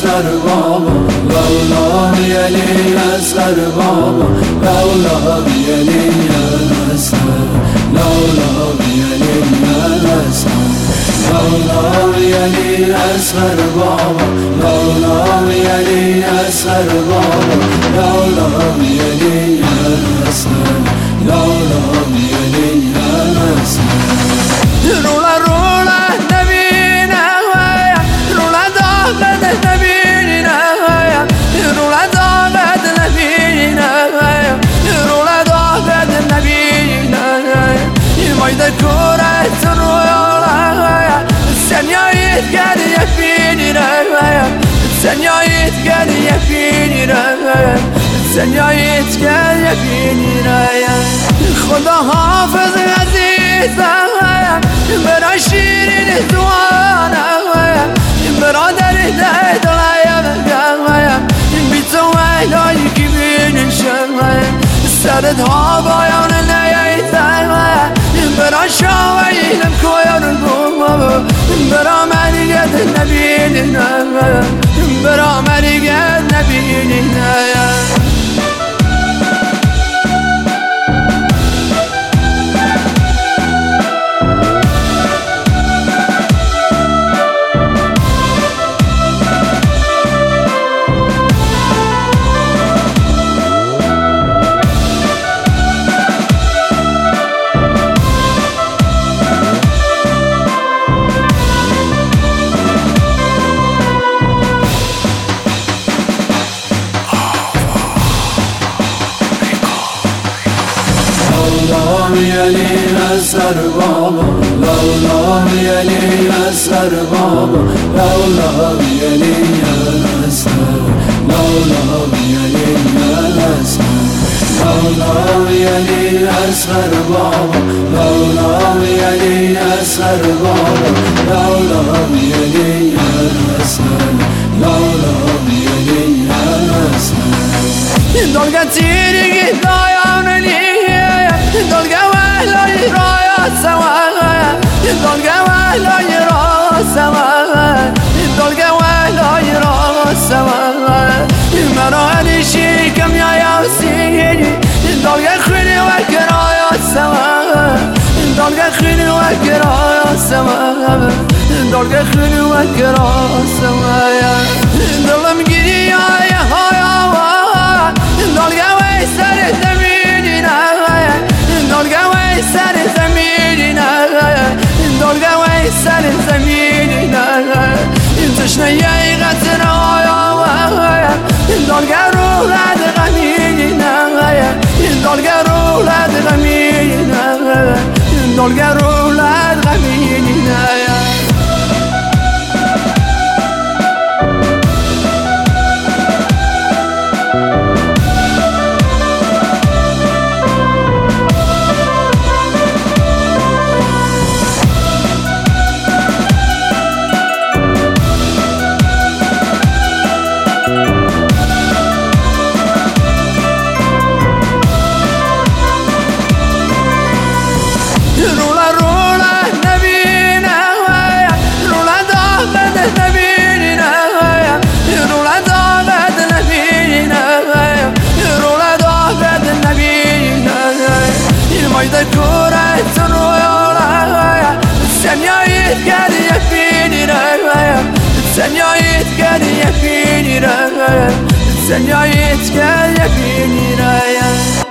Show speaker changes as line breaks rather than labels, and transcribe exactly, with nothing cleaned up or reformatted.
اصغر بابا لولا علی اصغر بابا لولا علی اصغر لولا علی اصغر لولا علی اصغر بابا لولا علی اصغر بابا لولا علی اصغر لولا علی اصغر
رولا رولا نبينا رولا ضاقت نبينا رولا ضاقت نبينا رولا ضاقت نبينا مايدا كورة الرولا السنيايت قال يفينينا السنيايت قال يفينينا السنيايت قال يفينينا خدا حافظ عزيزا برا شیرین زوانا برادر دید لایم بی تو ویلایی که بینشم سرت ها بایان نیایتم برا شاویلم کویان بوم برا مریگت نبینیم برا مریگت نبینیم
لولا علی اصغر بابا لولا علی اصغر بابا لولا علی اصغر لولا علی اصغر لولا علی اصغر بابا لولا علی اصغر بابا لولا علی اصغر لولا علی اصغر
دلگا تیرگی دایان لیه دلگا وحلای رایا سوا دلگا وحلای را سوا دلگا وحلای را سوا مرا علیشی کم یا یاسیگی دلگا خیلی وکرایا سوا دلگا خیلی وکرایا سوا دلگا خیلی وکرایا سوا دلم گیری یا هایا دلگا وی سر زمینینا دلگا وی سر زمینینا دلگا وی سر زمینینا تشنه غترایا دلگا رو لد غمینینا دلگا رو لد غمینینا دلگا رو لد غمینینا رولا رولا نبينا رولا ضاقت نبينا رولا ضاقت نبينا رولا ضاقت نبينا مايدا كورة الرولا السنيايت قال يفينينا السنيايت قال يفينينا السنيايت قال يفينينا